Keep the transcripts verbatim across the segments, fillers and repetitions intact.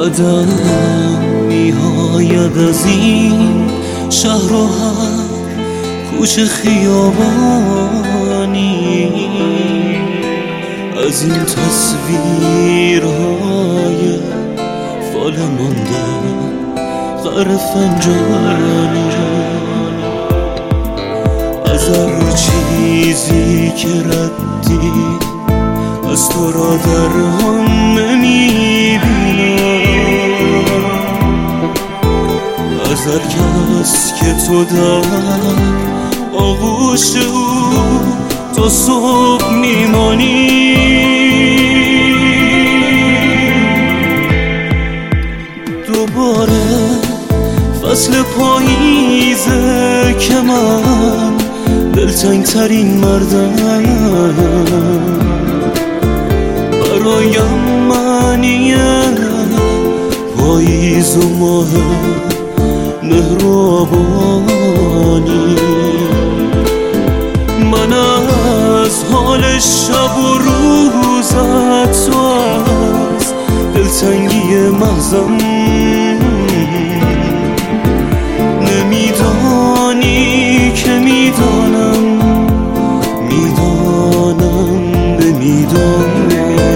بعدم میآید از این شهر و هر کوچه خیابانی، از این تصویرهای فال مانده غر فنجانی، از هر چیزی که ردی از تو را در هم نمیبینم، از هر کس که تو در آغوش او تا صبح میمانی. دوباره فصل پاییزه که من دلتنگ ترین مردم، برایم معنیه پاییز و ماه مهربانی. من از حال شب و روزت تو از دلتنگی محضم نمیدانی که میدانم، میدانم نمیدانی.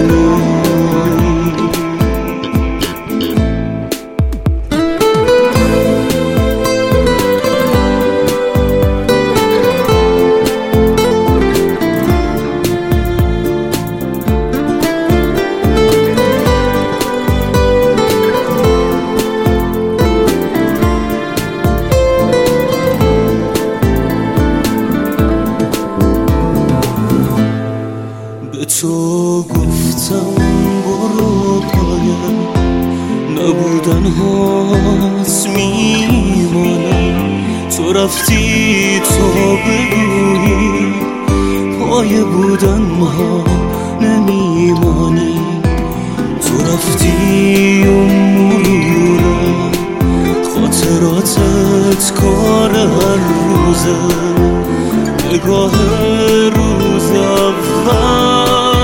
به تو گفتم برو پایم نبودن هاست میمانم، تو رفتی تو بگویی پای بودن ها نمیمانی. تو رفتی و مرورم خاطراتت کار هر روزه، نگاه روز اول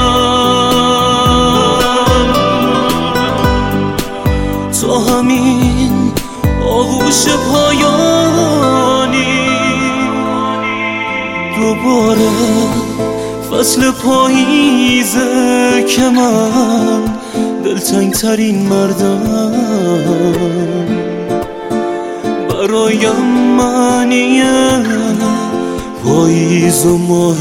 تا همین آغوش پایانی. دوباره فصل پاییزه که من دلتنگ ترین مردم، برایم معنیه پاییز و ماه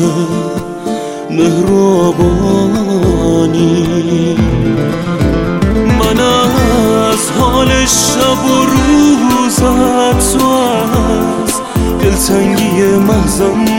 مهربانی. من از حال شب و روزت تو از دلتنگی محضم